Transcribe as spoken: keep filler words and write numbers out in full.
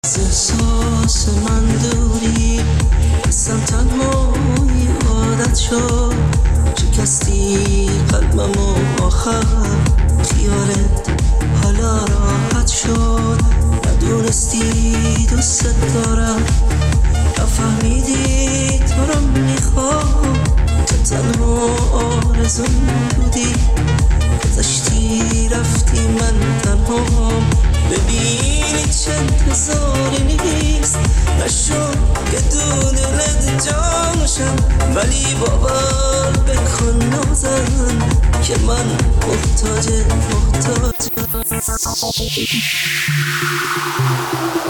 از احساس من دوری اصلا تنهایی عادت شد، شکستی قلبمو آخر خیالت حالا راحت شد. ندونستی دوست دارم، نفهمیدی تو رو میخوام، تو تنها آرزوم بودی، گذشتی رفتی من تنهام. ببینی چه انتظاری نیست، نشد که دو دلت جانشم، ولی باور بکن نازن که من محتاج محتاجم.